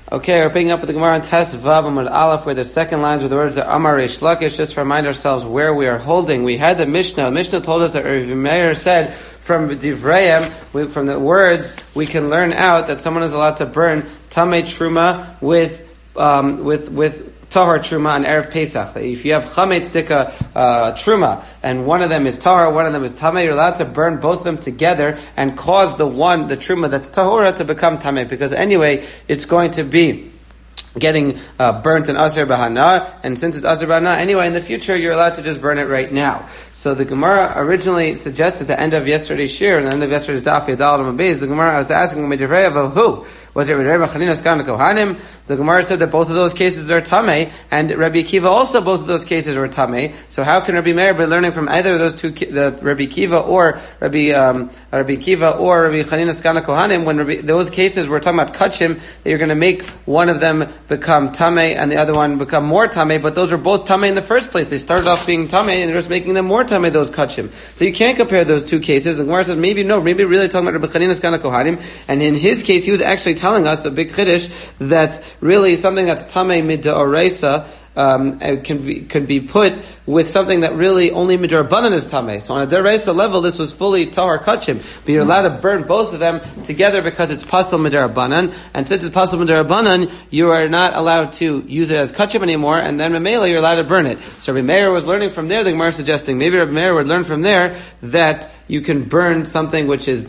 Okay, we're picking up with the Gemara on Tes Vav Amud Aleph, where the second lines where the words are Amar Reish Lakish. Just to remind ourselves where we are holding. We had the Mishnah. The Mishnah told us that Rav Meir said from Divrayim, from the words, we can learn out that someone is allowed to burn Tamei Truma with Tahar Truma on Erev Pesach. If you have Chametz Dika Truma, and one of them is Tahar, one of them is Tameh, you're allowed to burn both of them together and cause the Truma that's Tahora to become Tameh, because anyway, it's going to be getting burnt in Asr Bahana, and since it's Asr Bahana, anyway, in the future, you're allowed to just burn it right now. So the Gemara originally suggested at the end of yesterday's shir, and the end of yesterday's daf Yadal Mabez, the Gemara was asking who? Was it Rebbe Chanina Skan Kohanim? The Gemara said that both of those cases are Tameh, and Rabbi Akiva also both of those cases were Tameh. So how can Rabbi Meir be learning from either of those two, the Rabbi Akiva or Rabbi Chanina Skan Kohanim, when those cases were talking about Kachim, that you're going to make one of them become Tameh and the other one become more Tameh, but those were both Tameh in the first place. They started off being Tameh and they're just making them more Tameh, those Kachim. So you can't compare those two cases. The Gemara says maybe really talking about Rabbi Chanina Skan Kohanim, and in his case he was actually telling us a big chiddush that really something that's tamei mid'oraisa can be put with something that really only midrabanan is tamei. So on a deraisa level, this was fully tahar kachim, but you're allowed to burn both of them together because it's pasal midrabanan, and since it's pasal midrabanan, you are not allowed to use it as kachim anymore, and then Mamela you're allowed to burn it. So Rabbi Meir was learning from there. The Gemara is suggesting maybe Rabbi Meir would learn from there that you can burn something which is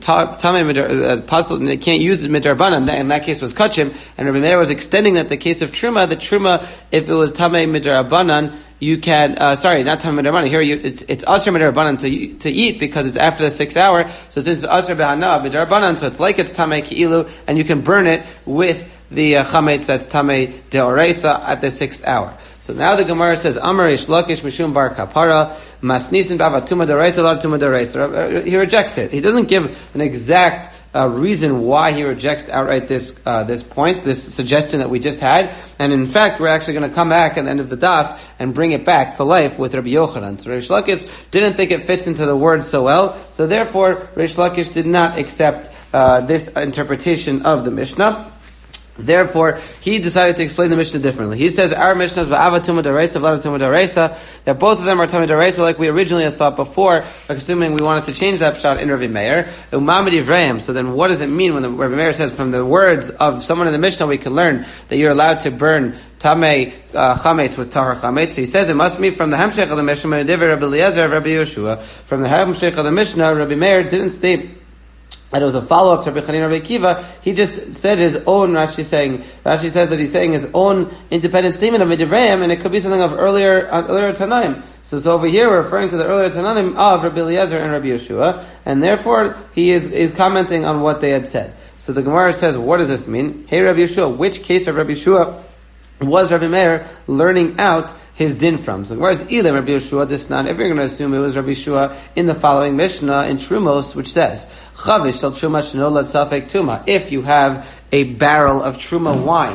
tamei pasal, they can't use it midrabanan. In that case was kachim, and Rabbi Meir was extending that the case of truma. The truma, if it was tamei midrabanan, you can, not tamei midrabanan. Here it's asr midrabanan to eat because it's after the 6th hour. So since it's asr behana midrabanan, so it's like it's tamei ki'ilu, and you can burn it with the chametz that's tamei deoraisa at the 6th hour. So now the Gemara says, Amar Reish Lakish Mishum Bar Kapara Masnisin Bavatuma Deraisa Latuma Deraisa. He rejects it. He doesn't give an exact reason why he rejects outright this point, this suggestion that we just had. And in fact, we're actually going to come back at the end of the daf and bring it back to life with Rabbi Yochanan. So Reish Lakish didn't think it fits into the word so well. So therefore, Reish Lakish did not accept this interpretation of the Mishnah. Therefore, he decided to explain the Mishnah differently. He says, our Mishnah is V'avatuma D'Oraisa, V'avatuma D'Oraisa, that both of them are Tamei D'Oraisa, like we originally had thought before, assuming we wanted to change that shot in Rabbi Meir. Umamid Ivrahim. So then what does it mean when Rabbi Meir says from the words of someone in the Mishnah we can learn that you're allowed to burn Tamei Chametz with Tahar Chametz? So he says it must be from the Hamshech of the Mishnah, Rabbi Eliezer, Rabbi Yeshua. From the Hamshech of the Mishnah, Rabbi Meir didn't state and it was a follow-up to Rabbi Chanina Rabbi Akiva. He just said his own, Rashi says that he's saying his own independent statement of Midivrayim, and it could be something of earlier Tanaim. So over here we're referring to the earlier Tanaim of Rabbi Eliezer and Rabbi Yeshua, and therefore he is commenting on what they had said. So the Gemara says, what does this mean? Hey Rabbi Yeshua, which case of Rabbi Yeshua was Rabbi Meir learning out his din from? So whereas Elam Rabbi Yeshua Disnan, if you're going to assume it was Rabbi Yeshua in the following Mishnah in Trumos, which says Chavish shel Truma shenolad safek tuma. If you have a barrel of Truma wine,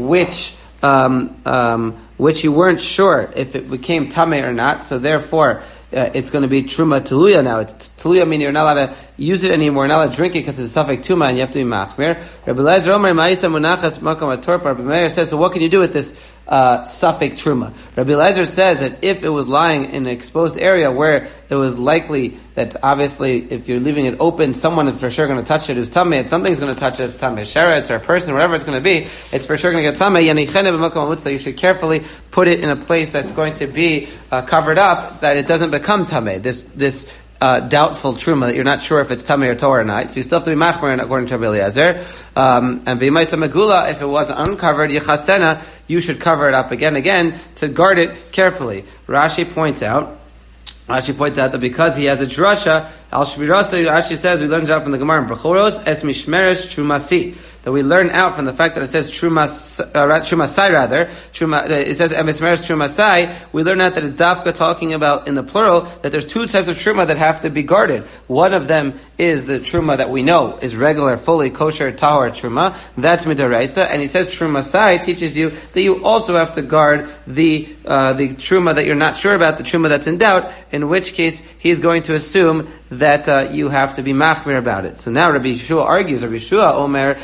which you weren't sure if it became tamei or not, so therefore it's going to be Truma Tuluya now. It's Tuluya meaning you're not allowed to use it anymore, you're not allowed to drink it because it's Safek Tuma and you have to be Machmir. Rabbi Eliezer Omer Ma'isa Munachas Makam HaTorpa. Rabbi Meir says, so what can you do with this Safek Truma? Rabbi Eliezer says that if it was lying in an exposed area where it was likely that obviously if you're leaving it open, someone is for sure going to touch it who's Tameh, and something's going to touch it, it's Tameh Sheretz or a person, whatever it's going to be, it's for sure going to get Tameh. So you should carefully put it in a place that's going to be covered up, that it doesn't become Tameh. This doubtful truma that you're not sure if it's tamei or torah or not, so you still have to be machmer according to Rabbi Eliezer. And b'maisa megula, if it was uncovered, yechasena, you should cover it up again to guard it carefully. Rashi points out that because he has a drasha, al shmirasa, Rashi says we learned out from the Gemara in Bechoros es mishmeres trumasi, that we learn out from the fact that it says trumasai rather. It says emismeres trumasai. We learn out that it's dafka talking about in the plural that there's two types of truma that have to be guarded. One of them is the truma that we know is regular, fully kosher tahor truma. That's midaraisa. And he says trumasai teaches you that you also have to guard the truma that you're not sure about, the truma that's in doubt. In which case he's going to assume that you have to be machmir about it. So now Rabbi Yeshua argues, Rabbi Yeshua Omer,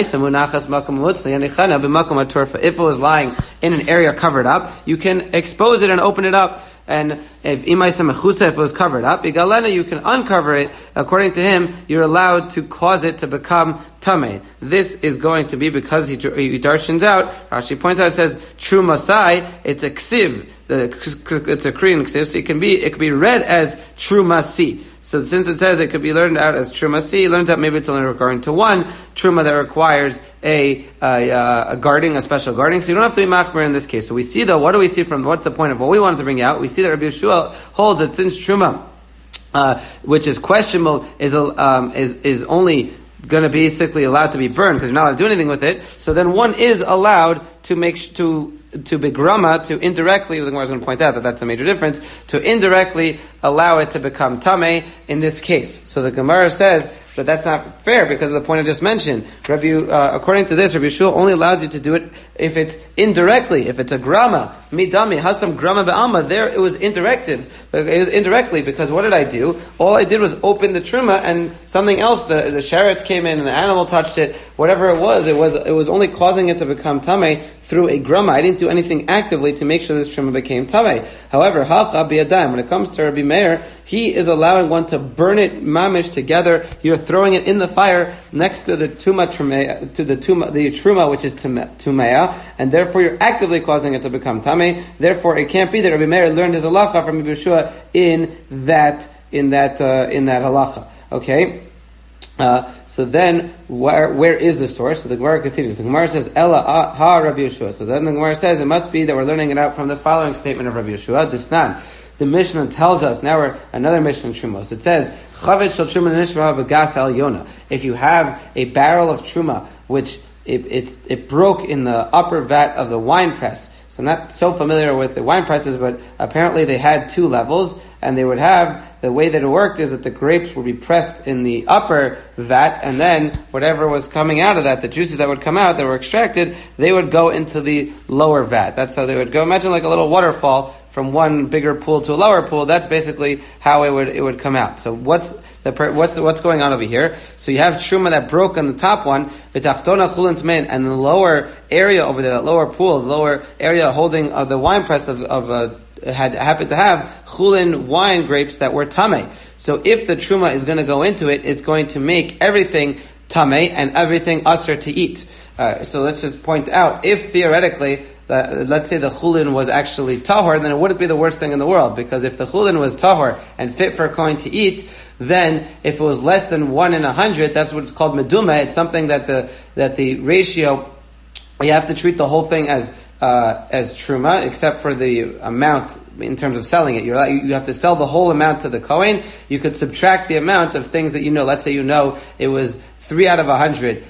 if it was lying in an area covered up, you can expose it and open it up. And if it was covered up, you can uncover it. According to him, you're allowed to cause it to become tamei. This is going to be because he darshans out. Rashi points out, it says trumasai. It's a ksiv. It's a Korean ksiv, so it can be read as trumasi. So since it says it could be learned out as trumasi, learned out maybe to learn regarding to one truma that requires a guarding, a special guarding. So you don't have to be machmer in this case. So we see though, what do we see from, what's the point of what we wanted to bring out? We see that Rabbi Yeshua holds that since truma, which is questionable, is only going to be basically allowed to be burned because you're not allowed to do anything with it. So then one is allowed to to begrama, to indirectly, the Gemara is going to point out that that's a major difference, to indirectly allow it to become tamei in this case. So the Gemara says that that's not fair because of the point I just mentioned. According to this, Rabbi Yeshua only allows you to do it if it's indirectly, if it's a grama, midami, hasam grama be'alma. There it was indirective. It was indirectly because what did I do? All I did was open the truma and something else, the sherets came in and the animal touched it, whatever it was only causing it to become tamei through a grama. I didn't do anything actively to make sure this truma became tamei. However, hacha biyadayim, when it comes to Rabbi Meir, he is allowing one to burn it mamish together. You're throwing it in the fire next to the truma, which is tumea, and therefore you're actively causing it to become tamei. Therefore, it can't be that Rabbi Meir learned his halacha from Rabbi Yeshua in that halacha. Okay. So then, where is the source? So the Gemara continues. The Gemara says, Ella ha Rabbi Yeshua. So then the Gemara says, it must be that we're learning it out from the following statement of Rabbi Yeshua. Disnan. The Mishnah tells us, now we're another Mishnah in Trumos. It says, Chavetz shel truma nishma b'gas el yona. If you have a barrel of truma, which it broke in the upper vat of the wine press. So I'm not so familiar with the wine presses, but apparently they had two levels, and they would have, the way that it worked is that the grapes would be pressed in the upper vat, and then whatever was coming out of that, the juices that would come out, that were extracted, they would go into the lower vat. That's how they would go. Imagine like a little waterfall from one bigger pool to a lower pool. That's basically how it would come out. So what's going on over here? So you have truma that broke on the top one, and the lower area over there, that lower pool, the lower area holding the wine press had happened to have chulin wine grapes that were tamei. So if the truma is going to go into it, it's going to make everything tamei and everything asur to eat. So let's just point out, if theoretically, let's say the chulin was actually tahor, then it wouldn't be the worst thing in the world, because if the chulin was tahor and fit for a kohen to eat, then if it was less than 1 in 100, that's what's called meduma. It's something that the ratio, you have to treat the whole thing as truma, except for the amount in terms of selling it. You have to sell the whole amount to the kohen. You could subtract the amount of things that you know. Let's say you know it was 3 out of 100.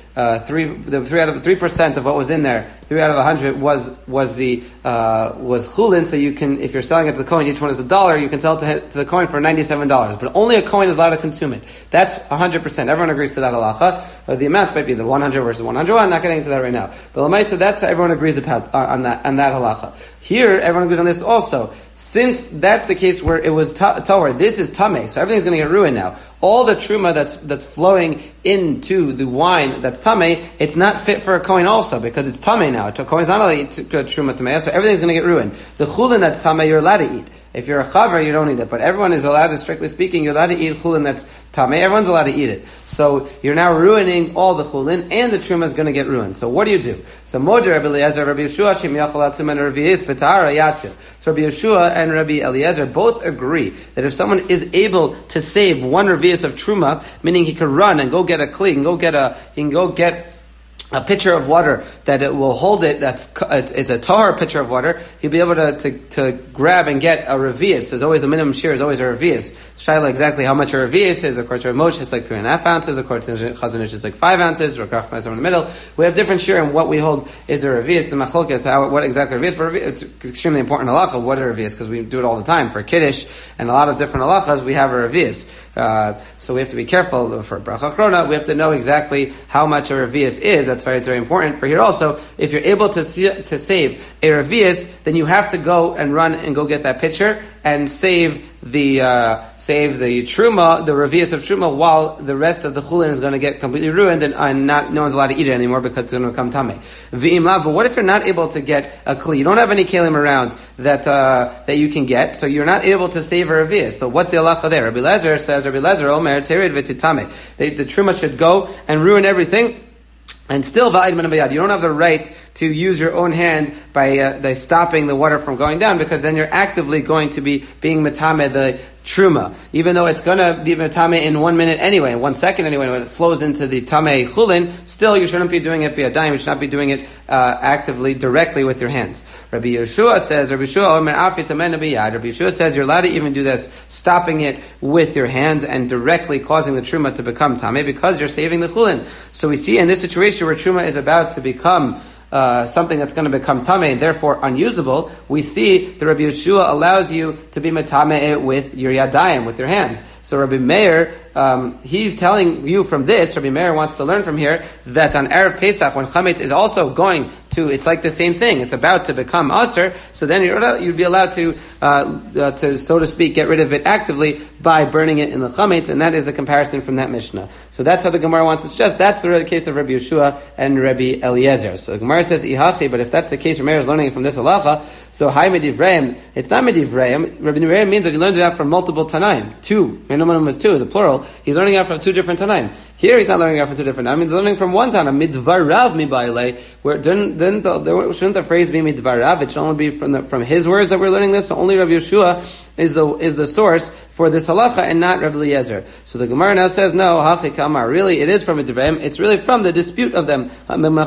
3% of what was in there, 3 out of 100 was chulin. So you can, if you're selling it to the kohen, each one is $1. You can sell it to the kohen for $97. But only a kohen is allowed to consume it. That's 100%. Everyone agrees to that halacha. The amount might be the 100 versus 100. I'm not getting into that right now. But Lamaisa, that's everyone agrees about on that halacha. Here, everyone agrees on this also. Since that's the case where it was tahor, this is tamei, so everything's going to get ruined now. All the truma that's flowing into the wine that's tamei, it's not fit for a kohen also, because it's tamei now. A kohen's not allowed to eat truma tamei, so everything's going to get ruined. The chulin that's tamei, you're allowed to eat. If you're a chaver, you don't eat it. But everyone is allowed to, strictly speaking, you're allowed to eat chulin that's tamei. Everyone's allowed to eat it. So you're now ruining all the chulin, and the truma is going to get ruined. So what do you do? So Moder Rabbi Eliezer, Rabbi Yeshua, Shem Yachal Atzim, and Rabbi Yis Petara Yatzil. So Rabbi Yeshua and Rabbi Eliezer both agree that if someone is able to save 1 revius of truma, meaning he could run and go get a kli, and go get a pitcher of water that it will hold it. It's a tahor pitcher of water. He'll be able to grab and get a revius. There's always the minimum shear is always a revius. Shaila exactly how much a revius is. According to Moshe, it's like 3.5 ounces. According to Chazon Ish, it's like 5 ounces. Rakach Meiser in the middle. We have different shear, and what we hold is a revius. The machlok is what exactly revius. But it's extremely important halacha what a revius, because we do it all the time for kiddush and a lot of different halachas. We have a revius. So we have to be careful for bracha chrona. We have to know exactly how much a revius is. That's that's why it's very important for here also. If you're able to save a revius, then you have to go and run and go get that pitcher and save the truma, the revius of truma, while the rest of the chulin is going to get completely ruined and no one's allowed to eat it anymore because it's going to become tameh. V'im lav, but what if you're not able to get a kli? You don't have any kelim around that you can get, so you're not able to save a revius. So what's the halacha there? Rabbi Lezer says, Omer terid v'titameh. The truma should go and ruin everything. And still, you don't have the right to use your own hand by stopping the water from going down, because then you're actively going to be being metame the truma, even though it's going to be metame in 1 minute anyway, 1 second anyway, when it flows into the tameh chulin. Still, you shouldn't be doing it biyadayim. You should not be doing it actively, directly with your hands. Rabbi Yeshua says, Rabbi Yeshua says you're allowed to even do this, stopping it with your hands and directly causing the truma to become tameh, because you're saving the chulin. So we see in this situation where truma is about to become something that's going to become tameh and therefore unusable, we see that Rabbi Yeshua allows you to be metameh with your yadayim, with your hands. So Rabbi Meir, he's telling you from this, Rabbi Meir wants to learn from here, that on Erev Pesach, when chametz is also going to, it's like the same thing, it's about to become aser, so then you'd be allowed to, so to speak, get rid of it actively by burning it in the chametz, and that is the comparison from that Mishnah. So that's how the Gemara wants to suggest. That's the case of Rabbi Yeshua and Rabbi Eliezer. So the Gemara says, Ihachi, but if that's the case, Rabbi Meir is learning it from this halacha, so Hai Medivreim, it's not Medivreim. Rabbi Meir means that he learns it out from multiple Tanaim. Two. Minimum is two, is a plural. He's learning out from two different Tanaim. Here he's not learning out from two different Tanaim, he's learning from one Tanaim, Midvarav Mibaile, where shouldn't the phrase be Midvarav? It should only be from his words that we're learning this, so only Rabbi Yeshua is the source for this halacha and not Rabbi Eliezer. So the Gemara now says, no, Hachi Kamar, really it is from Midvaraim, it's really from the dispute of them. We're learning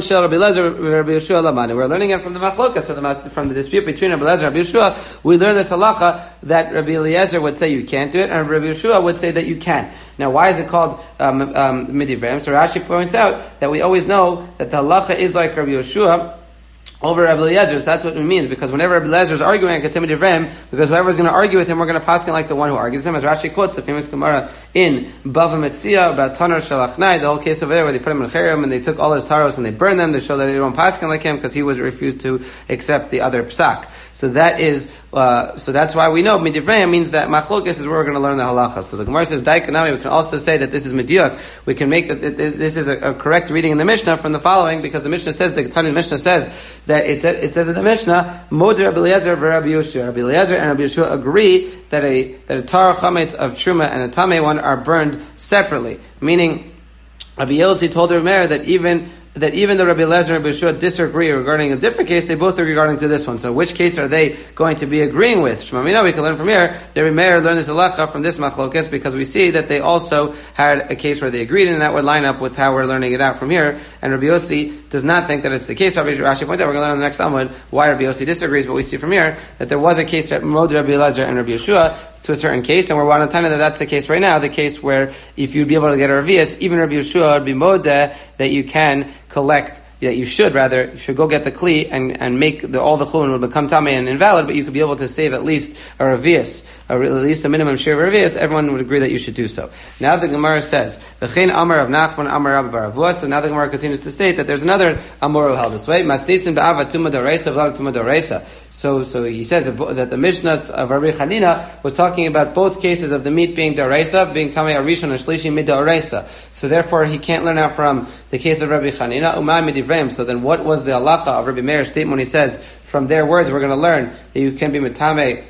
it from the machlokas, from the dispute between Rabbi Eliezer and Rabbi Yeshua. We learn this halacha that Rabbi Eliezer would say you can't do it, and Rabbi Yeshua would say that you can. Now, why is it called Midivreim? So Rashi points out that we always know that the halacha is like Rabbi Yeshua over Rabbi Eliezer. So that's what it means, because whenever Rabbi Eliezer is arguing against Midivreim, because whoever is going to argue with him, we're going to pass him like the one who argues with him. As Rashi quotes the famous Gemara in Bava Metzia about Tanar Shalachnai, the whole case over there where they put him in Cherem and they took all his taros and they burned them to show that they don't pass him like him because he was refused to accept the other psak. So that is, so that's why we know Midivreim means that Machlokes is where we're going to learn the halacha. So the Gemara says Daikanami. We can also say that this is Mediyuk. We can make that this is a correct reading in the Mishnah from the following, because the Mishnah says, the Mishnah says that it says in the Mishnah, Mod Rabbi Eliezer v'Rabbi Yeshua. Rabbi Eliezer and Rabbi Yeshua agree that a tar chametz of truma and a tameh one are burned separately. Meaning, Rabbi Yossi told Rabbi Meir that even the Rabbi Eliezer and Rabbi Yeshua disagree regarding a different case, they both agree regarding to this one. So which case are they going to be agreeing with? Shmamina, we can learn from here. Rabbi Meir learned this halacha from this machlokes, because we see that they also had a case where they agreed, and that would line up with how we're learning it out from here. And Rabbi Yossi does not think that it's the case. Rabbi Rashi points out, we're going to learn in the next Talmud why Rabbi Yossi disagrees, but we see from here that there was a case that Mod Rabbi Eliezer and Rabbi Yeshua to a certain case, and we're on a time that that's the case right now, the case where if you'd be able to get a revius, even Rabbi Yeshua would be modeh that you can collect, that you should go get the kli and make all the chulin will become tamei and invalid, but you could be able to save at least a revius, at least a minimum share of revius. Everyone would agree that you should do so. Now the Gemara says, V'chein Amar of Nachman Amar Rabbi Bar Avua. So now the Gemara continues to state that there's another Amor who held this way. Masdisin be'ava tuma d'oreisa v'la tuma d'oreisa. So he says that the Mishnah of Rabbi Chanina was talking about both cases of the meat being d'oreisa, being tamei arishon and shlishi mid d'oreisa. So therefore he can't learn out from the case of Rabbi Chanina. Umay midivreim. So then what was the halacha of Rabbi Meir's statement when he says, from their words we're going to learn that you can be metamei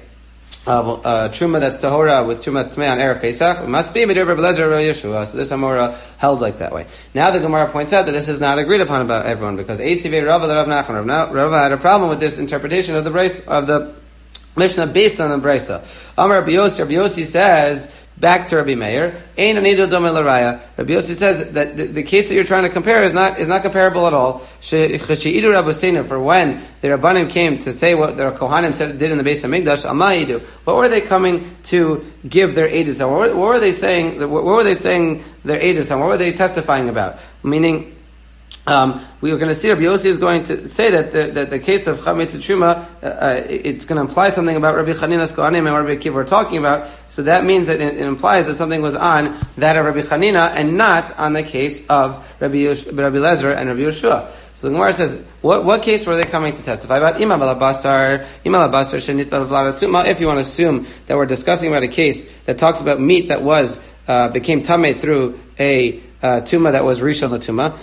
truma that's tahora with truma tmei on Erev Pesach? It must be Midivreim Rabbi Eliezer Rabbi Yeshua. So this Amora held like that way. Now the Gemara points out that this is not agreed upon about everyone, because Eisivei Rava Rav Nachman. Rava had a problem with this interpretation of the Mishnah based on the Brisa. Amar Rabbi Yossi says, back to Rabbi Meir, Ein anido dome l'raya. Rabbi Yossi says that the case that you're trying to compare is not comparable at all. She'idu Rabbeinu, for when the Rabbanim came to say what the Kohanim did in the Beis Hamikdash, Amayidu. What were they coming to give their edus on? What were they saying? What were they saying their edus on? What were they testifying about? Meaning, we are going to see Rabbi Yossi is going to say that the case of Chametz and Truma, it's going to imply something about Rabbi Chanina's Kohanim and what Rabbi Akiva were talking about. So that means that it implies that something was on that of Rabbi Chanina and not on the case of Rabbi Lezer and Rabbi Yoshua. So the Gemara says, what case were they coming to testify about? Ima balabasar shenit balablatuma. If you want to assume that we're discussing about a case that talks about meat that was became tamei through a tuma that was rishon l'tuma.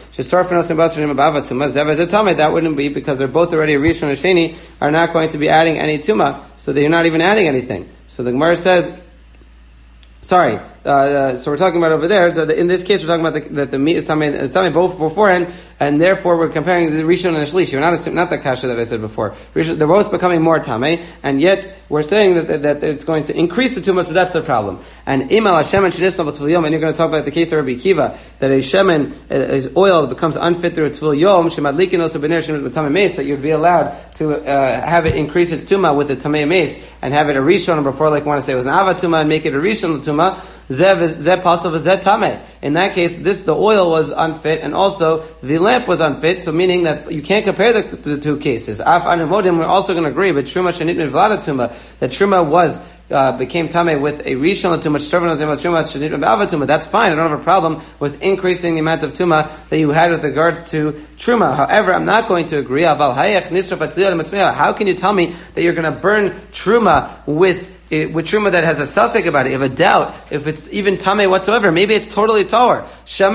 That wouldn't be, because they're both already rishon and sheni, are not going to be adding any tuma, so they're not even adding anything. So the Gemara says, so we're talking about over there. So in this case, we're talking about that the meat is tamei both beforehand, and therefore we're comparing the rishon and the shlishi. We're not the kasha that I said before. They're both becoming more tamei, and yet we're saying that it's going to increase the tumah. So that's the problem. And imal hashemen shenifsal b'tvil, and you're going to talk about the case of Rabbi Akiva that a shemen, is oil, becomes unfit through a tvil yom shemadlikin also b'ner shemen b'tamei meis, that you'd be allowed to have it increase its tumah with the tamei meis and have it a rishon before, like we want to say it was an ava tumah, and make it a rishon tumah. In that case, the oil was unfit, and also the lamp was unfit. So meaning that you can't compare the two cases. We're also going to agree, but truma shenit mivlada tuma, that truma was became tamei with a rishon tuma. That's fine. I don't have a problem with increasing the amount of tuma that you had with regards to truma. However, I'm not going to agree. How can you tell me that you're going to burn truma with truma that has a suffix about it? You have a doubt if it's even tamei whatsoever. Maybe it's totally tahor.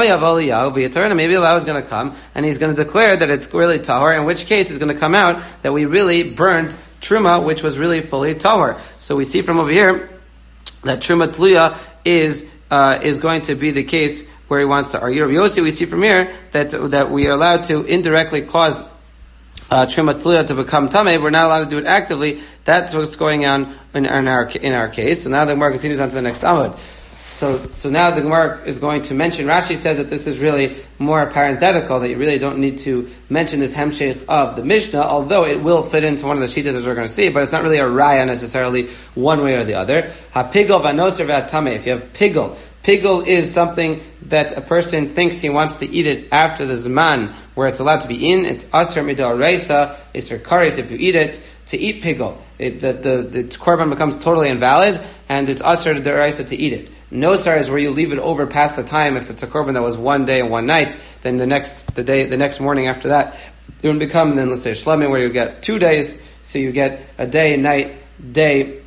Maybe Allah is going to come and he's going to declare that it's really tahor, in which case it's going to come out that we really burned truma, which was really fully tahor. So we see from over here that truma tluya is going to be the case where he wants to argue. Rabbi Yossi, we see from here that we are allowed to indirectly cause truma tluya to become tamei. We're not allowed to do it actively. That's what's going on in our case. So now the Gemara continues on to the next Amud. So now the Gemara is going to mention, Rashi says that this is really more parenthetical, that you really don't need to mention this hemshech of the Mishnah, although it will fit into one of the shitas as we're going to see, but it's not really a raya necessarily one way or the other. Ha-pigol v'anoser v'at-tamei. If you have pigol is something that a person thinks he wants to eat it after the zman where it's allowed to be in. It's aser midal reisa, iser kares if you eat it, to eat pigol. The korban becomes totally invalid, and it's aser d'oraisa to eat it. Nosar is where you leave it over past the time. If it's a korban that was one day and one night, then the next morning after that, it would become, then let's say shlamim, where you get 2 days, so you get a day, night, day.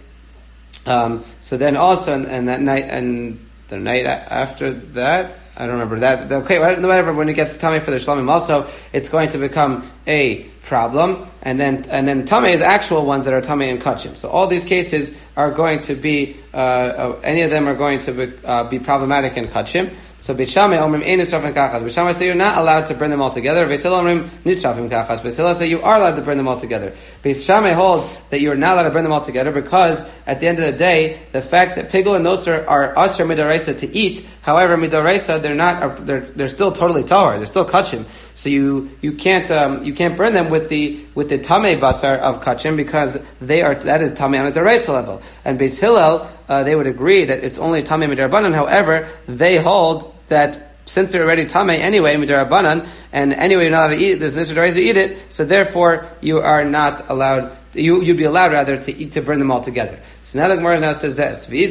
So then also, and that night, and the night after that, I don't remember that. Okay, whatever. When it gets tamei for the shlamim, also it's going to become a problem, and then tamei is actual ones that are tamei and kachim. So all these cases are going to be any of them are going to be problematic in kachim. So Beit Shammai omrim ein nisrafim kachas. Beit Shammai say you're not allowed to burn them all together. Beit Hillel omrim nisrafim kachas. Beit Hillel say you are allowed to burn them all together. Beit Shammai hold that you are not allowed to burn them all together because at the end of the day, the fact that pigol and noser are aser midaraisa to eat. However, midaraisa they're still totally tahor. They're still kachim. So you can't burn them with the tamei basar of kachim because that is tamei on a daraisa level. And Beit Hillel they would agree that it's only tamei midarabanan. However, they hold that since they're already tamei anyway midarabanan, and anyway you're not allowed to eat it, there's nisr to eat it, so therefore you are not allowed. You'd be allowed rather to burn them all together. So now the Gemara now says this. Now,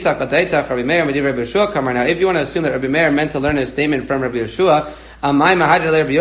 if you want to assume that Rabbi Meir meant to learn his statement from Rabbi Yeshua, why did Rabbi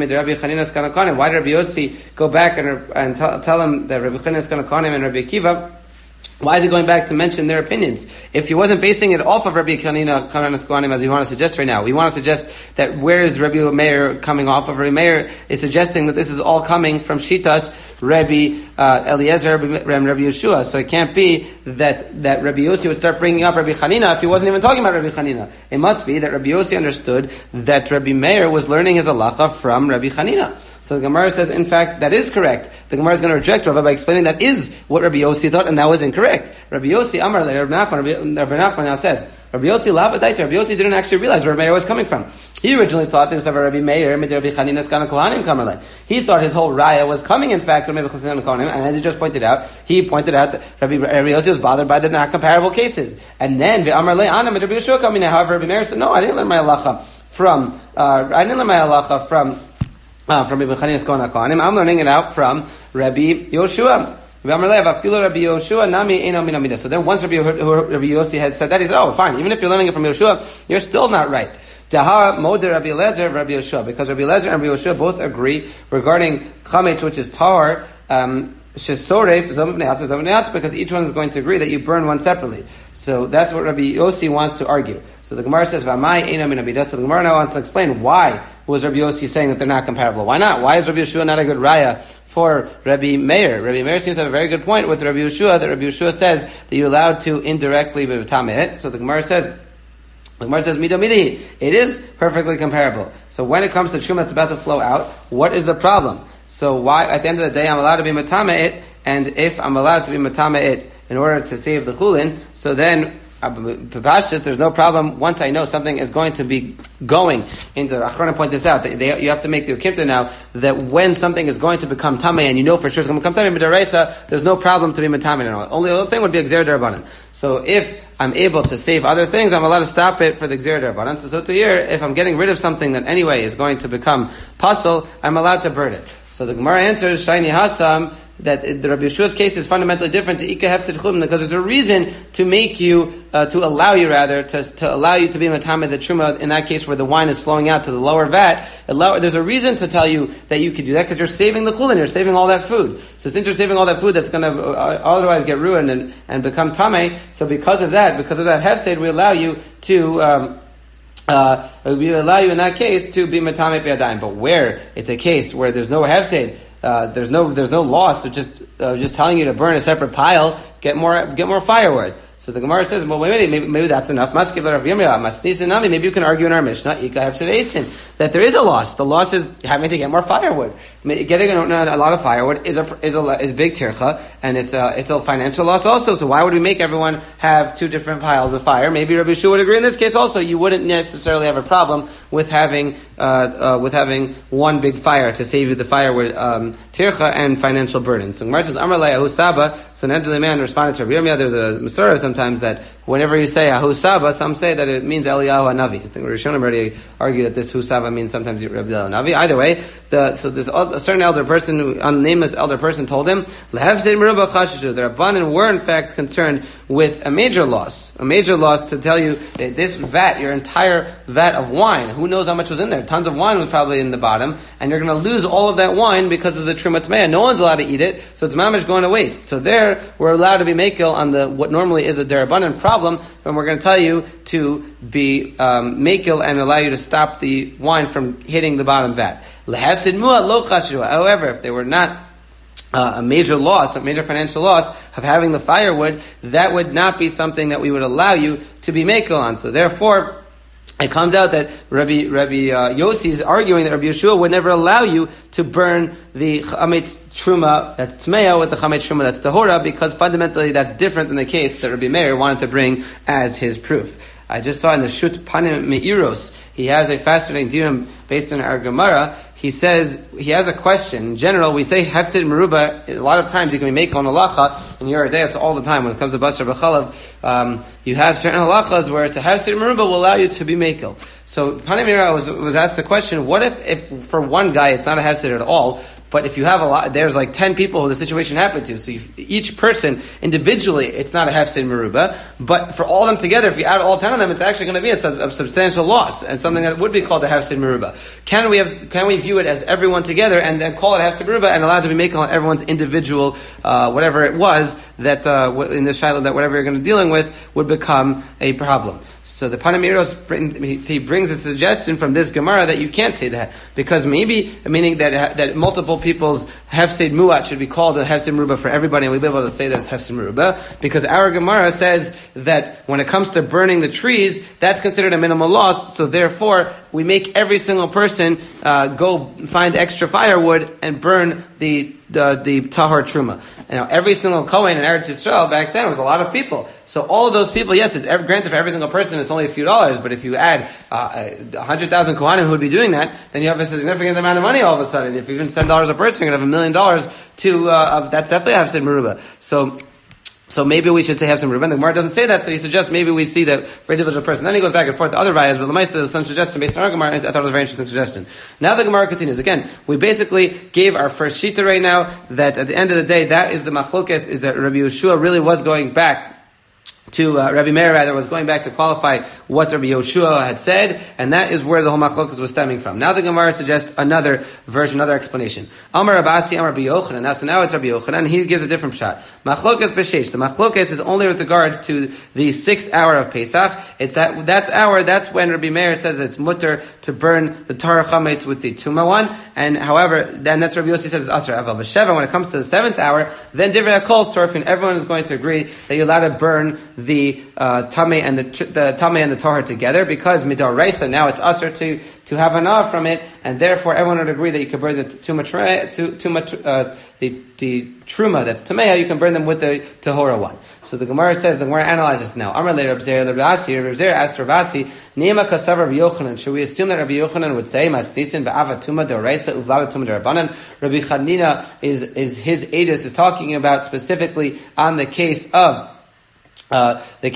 Yossi go back and tell him that Rabbi Chanina is Kanakanim and Rabbi Akiva? Why is he going back to mention their opinions? If he wasn't basing it off of Rabbi Chanina as you want to suggest right now, we want to suggest that where is Rabbi Meir coming off of? Rabbi Meir is suggesting that this is all coming from Shitas, Rabbi Eliezer, Rabbi Yeshua. So it can't be that Rabbi Yossi would start bringing up Rabbi Chanina if he wasn't even talking about Rabbi Chanina. It must be that Rabbi Yossi understood that Rabbi Meir was learning his halacha from Rabbi Chanina. So the Gemara says, in fact, that is correct. The Gemara is going to reject Rava by explaining that is what Rabbi Yossi thought, and that was incorrect. Rabbi Yossi, Amar le, Rabbi Nachman now says, Rabbi Yossi lavadaita. Rabbi Yossi didn't actually realize where Rabbi Meir was coming from. He originally thought there was a Rabbi Meir, Rabbi Chanina's Kana Kohanim Kamerle. He thought his whole raya was coming, in fact, from Rabbi Chanina Kohanim, and as he just pointed out, that Rabbi Yossi was bothered by the not comparable cases. And then, Amar le, Anam, Rabbi Yeshua coming. However, Rabbi Meir said, no, I didn't learn my halacha from from Rabbi Chanina Kohen HaKohanim. I'm learning it out from Rabbi Yoshua. So then once Rabbi Yossi had said that, he said, oh, fine, even if you're learning it from Yoshua, you're still not right. Tahara Moder Rabbi Eliezer, Rabbi Yoshua, because Rabbi Eliezer and Rabbi Yoshua both agree regarding chametz, which is tahar, because each one is going to agree that you burn one separately. So that's what Rabbi Yossi wants to argue. So the Gemara says, V'amai eino min abidah. So the Gemara now wants to explain why was Rabbi Yossi saying that they're not comparable. Why not? Why is Rabbi Yeshua not a good raya for Rabbi Meir? Rabbi Meir seems to have a very good point with Rabbi Yeshua, that Rabbi Yeshua says that you're allowed to indirectly be tameh. So the Gemara says, mido midihi. It is perfectly comparable. So when it comes to truma that's about to flow out, what is the problem? So why, at the end of the day, I'm allowed to be matame it, and if I'm allowed to be matame it in order to save the chulin, so then there's no problem once I know something is going to be going into. I'm going to point this out. You have to make the ukimta now that when something is going to become tamei and you know for sure it's going to become tamei midaraisa, there's no problem to be matame. Only other thing would be gzer derabanan. So if I'm able to save other things, I'm allowed to stop it for the gzer derabanan. So to here, if I'm getting rid of something that anyway is going to become pasul, I'm allowed to burn it. So the Gemara answers, Shiny Hasam, that the Rabbi Yeshua's case is fundamentally different to Ika Hefsid Chulin, because there's a reason to make you, to allow you to be matame the truma in that case where the wine is flowing out to the lower vat. There's a reason to tell you that you could do that, because you're saving the chulin, you're saving all that food. So since you're saving all that food that's going to otherwise get ruined and become tamei, so because of that Hefsid, we allow you to, we allow you in that case to be matame b'yadayim. But where it's a case where there's no hefsed, there's no loss of just telling you to burn a separate pile, get more firewood. So the Gemara says, well, maybe that's enough. Maybe you can argue in our Mishnah that there is a loss. The loss is having to get more firewood. Getting a lot of firewood is big tircha, and it's a financial loss also. So why would we make everyone have two different piles of fire? Maybe Rabbi Yeshua would agree in this case also. You wouldn't necessarily have a problem with having one big fire to save you the firewood tircha and financial burden. So Gemara says, Amar Ahu Saba. So an elderly man responded to Rabbi Yirmiyah. There's a Masorah sometimes that whenever you say Ahu Saba, some say that it means Eliyahu Hanavi. I think Rishonim already argued that this Hu Saba means sometimes Rabbi Eliyahu Hanavi. Either way, so there's a certain elder person, unnameless elder person, told him, the Rabbanan were in fact concerned with a major loss to tell you that this vat, your entire vat of wine, who knows how much was in there? Tons of wine was probably in the bottom, and you're going to lose all of that wine because of the Truma Tmeya. No one's allowed to eat it, so it's mamish going to waste. So there, we're allowed to be mekel on what normally is a derabanan problem, and we're going to tell you to be mekel and allow you to stop the wine from hitting the bottom vat. However, if they were not a major financial loss of having the firewood, that would not be something that we would allow you to be mekel on. So therefore, it comes out that Rabbi Yossi is arguing that Rabbi Yeshua would never allow you to burn the chametz truma that's tmeya with the chametz truma that's tahora, because fundamentally that's different than the case that Rabbi Meir wanted to bring as his proof. I just saw in the Shut Panim Meiros, he has a fascinating diram based on our Gemara. He says, he has a question. In general, we say hefsid meruba, a lot of times you can be mekel on halacha, and you're there, it's all the time. When it comes to basar b'chalav, you have certain halachas where it's a hefsid meruba will allow you to be mekel. So Panim Meiros was asked the question, what if for one guy it's not a hefsid at all, but if you have there's like 10 people who the situation happened to, so each person individually, it's not a hefsid meruba, but for all of them together, if you add all 10 of them, it's actually going to be a substantial loss, and something that would be called a hefsid meruba. Can we view it as everyone together and then call it hefsid meruba and allowed to be making on everyone's individual, whatever it was that in this shiloh that whatever you're going to be dealing with would become a problem. So the Panim Meiros he brings a suggestion from this Gemara that you can't say that, because maybe meaning that multiple people's hefsid muat should be called a hefsid meruba for everybody, and we'll be able to say that it's hefsid meruba because our Gemara says that when it comes to burning the trees, that's considered a minimal loss. So therefore, we make every single person go find extra firewood and burn the tahor truma. Every single kohen in Eretz Yisrael back then was a lot of people. So all of those people, yes, it's granted for every single person it's only a few dollars, but if you add 100,000 kohanim who would be doing that, then you have a significant amount of money all of a sudden. If you even $10 a person, you're going to have $1 million to that's definitely hefsid meruba. So So maybe we should say have some Reuven. The Gemara doesn't say that, so he suggests maybe we see that for a individual person. Then he goes back and forth to other rayas, but Lamaisa is some suggestion based on our Gemara. I thought it was a very interesting suggestion. Now the Gemara continues. Again, we basically gave our first shita right now, that at the end of the day, that is the machlokes, is that Rabbi Yehoshua really was going back to Rabbi Meir, rather, was going back to qualify what Rabbi Yehoshua had said, and that is where the whole machlokas was stemming from. Now the Gemara suggests another version, another explanation. Amar Abasi, Amar Rabbi Yochanan. So now it's Rabbi Yochanan, and he gives a different shot. Machlokas b'sheish. The machlokas is only with regards to the 6th hour of Pesach. It's that's when Rabbi Meir says it's mutter to burn the Torah chametz with the Tuma one, and however, then that's Rabbi Yossi says it's Asr Aval B'Sheva. When it comes to the 7th hour, then Divrei HaKol Sorfin, everyone is going to agree that you're allowed to burn the tamei and the tamei and the tahor together, because midaraisa now it's usher to have anah from it, and therefore everyone would agree that you can burn the the truma that's tamei, you can burn them with the tahora one. So the Gemara says, the Gemara analyzes now. Amar le Reb Zera asked Rav Asi, Nima kasav Rabbi Yochanan. Should we assume that Rabbi Yochanan would say masnisin ba'ava tuma deraisa uvlada tuma derabanan? Rabbi Chanina is his edus is talking about specifically on the case of Rabbi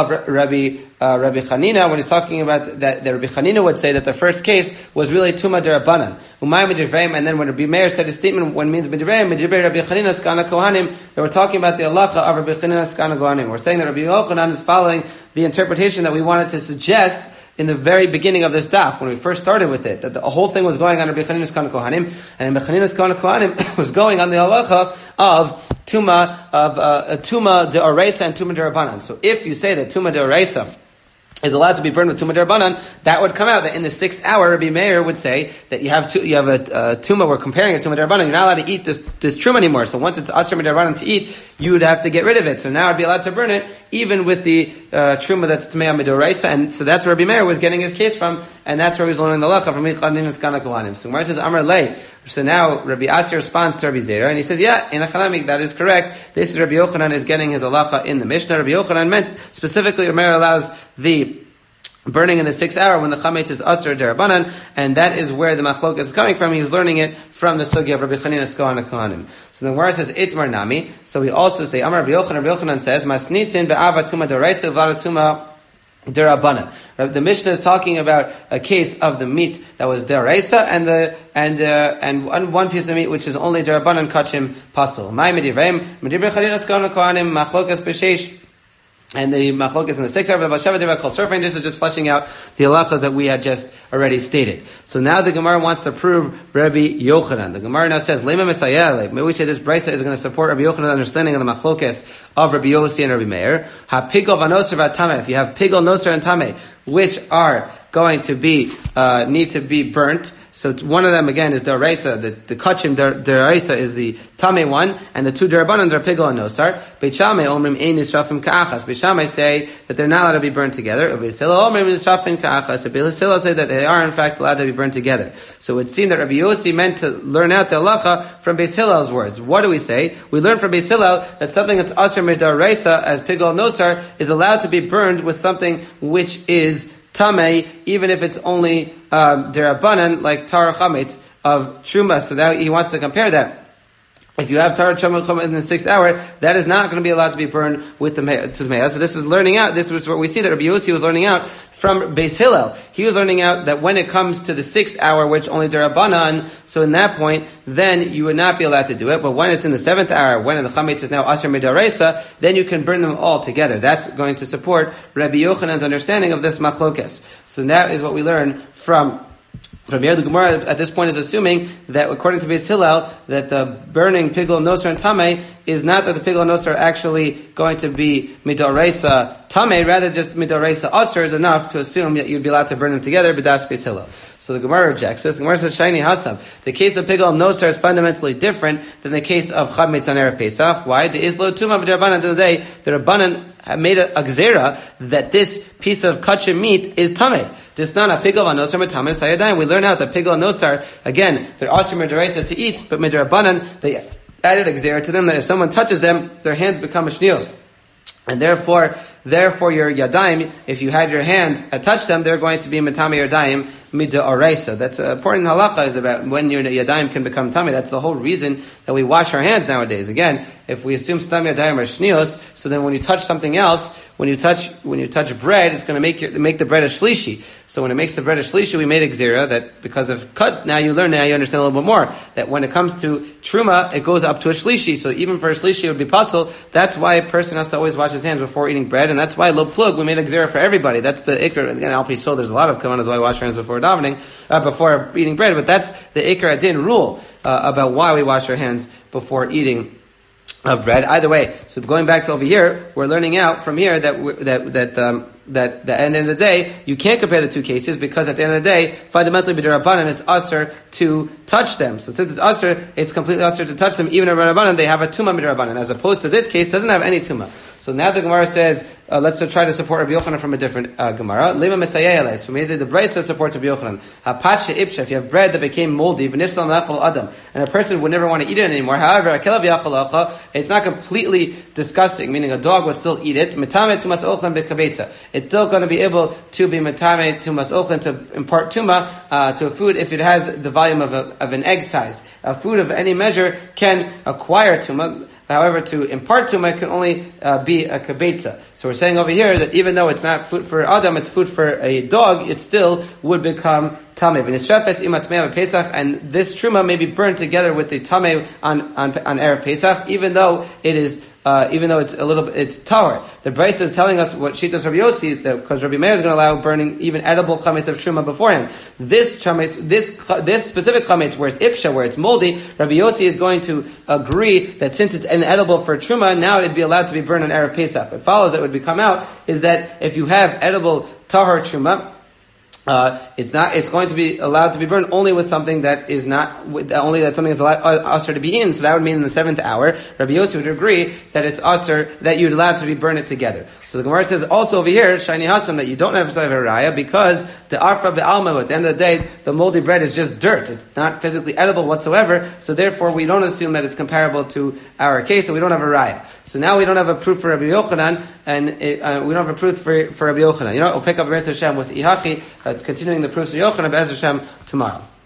Chanina, when he's talking about that Rabbi Chanina would say that the first case was really Tuma Derabanan. And then when Rabbi Meir said his statement, when it means Midivrayim, Rabbi Chanina Skana Kohanim, they were talking about the halacha of Rabbi Chanina Skana Kohanim. We're saying that Rabbi Yochanan is following the interpretation that we wanted to suggest in the very beginning of this daf, when we first started with it, that the whole thing was going on Rabbi Chanina's Kana Kohanim, and Rabbi Chanina's Kana Kohanim was going on the halacha of Tuma de Oraisa and Tuma de Rabbanan. So if you say that Tuma de Oraisa is allowed to be burned with Tuma de Rabbanan, that would come out that in the 6th hour, Rabbi Meir would say that you have a Tuma, we're comparing it to Tuma de Rabbanan, you're not allowed to eat this Truma anymore. So once it's Asr de Rabbanan to eat, you would have to get rid of it. So now I'd be allowed to burn it, even with the Truma that's Tamei Midoraisa. And so that's where Rabbi Meir was getting his case from, and that's where he was learning the Lacha from Michadin Skana Kohanim. So Gemara says, Amar Lei. So now Rabbi Asi responds to Rabbi Zera, and he says, yeah, in Achalamik, that is correct. This is Rabbi Yochanan is getting his halacha in the Mishnah. Rabbi Yochanan meant specifically Rabbi Meir allows the burning in the 6th hour when the chametz is asr derabanan, and that is where the machlokas is coming from. He was learning it from the sugya of Rabbi Chanina Skana Kohanim. So the Gemara says itmar nami. So we also say Amar Rabbi Yochanan. Rabbi Yochanan says masnisin be'ava tuma deraisa v'ala tuma derabanan. The Mishnah is talking about a case of the meat that was deraisa and one piece of meat which is only derabanan kachim pasul. My medivrei Chanina Skana Kohanim machlokas b'sheish. And the machlokes in the 6th hour of Bashava Divrei Kol Surfing, this is just fleshing out the halachas that we had just already stated. So now the Gemara wants to prove Rabbi Yochanan. The Gemara now says, Lema Mesayel. Maybe we say this brisa is going to support Rabbi Yochanan's understanding of the machlokes of Rabbi Yossi and Rabbi Meir. Ha pigol v'noser v'tameh. If you have pigol, noser, and tameh, which are going to be need to be burnt. So one of them again is deraisa. The kachim deraisa is the tamei one, and the two derabanans are pigol and nosar. Beit Shammai omrim ein nisrafim ka'achas. Beit Shammai say that they're not allowed to be burned together. Beit Hillel omrim nisrafim ka'achas. Beit Hillel say that they are in fact allowed to be burned together. So it seemed that Rabbi Yossi meant to learn out the halacha from Beit Hillel's words. What do we say? We learn from Beit Hillel that something that's asher midaraisa as pigol and nosar is allowed to be burned with something which is tamei, even if it's only derabanan, like tar chametz of truma. So that he wants to compare that. If you have tar truma in the 6th hour, that is not going to be allowed to be burned with the meah. So this is learning out. This was what we see that Rabbi Yossi was learning out from Beis Hillel. He was learning out that when it comes to the 6th hour, which only derabanan, so in that point, then you would not be allowed to do it. But when it's in the 7th hour, when the chametz is now asher midaraisa, then you can burn them all together. That's going to support Rabbi Yochanan's understanding of this machlokes. So that is what we learn from Rabbi Meir. The Gemara at this point is assuming that according to Beis Hillel, that the burning pigol, nosar, and tamei is not that the pigol and nosar are actually going to be midoraisa tamei, rather just midoraisa asr is enough to assume that you'd be allowed to burn them together, but that's Beis Hillel. So the Gemara rejects this. The Gemara says, Shaini Hasam. The case of pigol and nosar is fundamentally different than the case of chametz on Erev Pesach. Why? The islo tuma b'derbanan. At the end of the day, the Rabbanan made a gzera that this piece of kachim meat is tamei. Disnana pigol v'nosar m'tamei sayadayim. We learn out that pigol and nosar, again, they're asher midaraisa to eat, but midarabanan, they added a gzera to them that if someone touches them, their hands become a shnios. And therefore, Therefore, your yadayim, if you had your hands touch them, they're going to be matame yadayim mida oraisa. That's an important halacha is about when your yadayim can become tummy. That's the whole reason that we wash our hands nowadays. Again, if we assume stam yadayim are shnios, so then when you touch something else, when you touch bread, it's going to make the bread a shlishi. So when it makes the bread a shlishi, we made a gzira that because of cut, now you understand a little bit more, that when it comes to truma, it goes up to a shlishi. So even for a shlishi, it would be puzzle. That's why a person has to always wash his hands before eating bread, and that's why lo plug, we made a gzira for everybody. That's the ikr. Again, al pi so there's a lot of kavanas why we wash our hands before davening, before eating bread, but that's the ikr adin rule about why we wash our hands before eating of bread. Either way, so going back to over here, we're learning out from here that at the end of the day, you can't compare the two cases because at the end of the day, fundamentally b'derabanan it's usher to touch them. So since it's usher, it's completely usher to touch them. Even at b'derabanan, they have a tumah b'derabanan, as opposed to this case, doesn't have any tumah. So now the Gemara says, let's try to support Rabbi Yochanan from a different Gemara. Lema mesayeh. So maybe the Brisa supports Rabbi Yochanan. Hapasha ipsha. If you have bread that became moldy, v'nifsal me'achol adam, and a person would never want to eat it anymore. However, akelav yachol acha, it's not completely disgusting, meaning a dog would still eat it. Metame tumas ochlan b'kabetza. It's still going to be able to be metame tumas ochlan, to impart tuma to a food if it has the volume of an egg size. A food of any measure can acquire tuma. However, to impart tuma, it can only be a kabetza. So we're saying over here that even though it's not food for Adam, it's food for a dog, it still would become tameh. And this truma may be burned together with the tameh on Erev Pesach, even though it's a little bit, it's tahor. The Brisa is telling us what Shitas Rabbi Yossi, because Rabbi Meir is going to allow burning even edible chametz of truma beforehand. This chametz, this specific chametz where it's ipsha, where it's moldy, Rabbi Yossi is going to agree that since it's inedible for truma, now it'd be allowed to be burned on Erev Pesach. What follows that would come out is that if you have edible tahor truma, it's going to be allowed to be burned only with something that is only that something is usher to be in. So that would mean in the 7th hour, Rabbi Yossi would agree that it's usher that you're allowed to be burned it together. So the Gemara says also over here, Shani Hasam, that you don't have a raya because the arfa be'alma, at the end of the day, the moldy bread is just dirt. It's not physically edible whatsoever. So therefore, we don't assume that it's comparable to our case, and we don't have a raya. So now we don't have a proof for Rabbi Yochanan, and we don't have a proof for Rabbi Yochanan. We'll pick up Be'ez Hashem with Ihachi, continuing the proofs of Yochanan Be'ez Hashem tomorrow.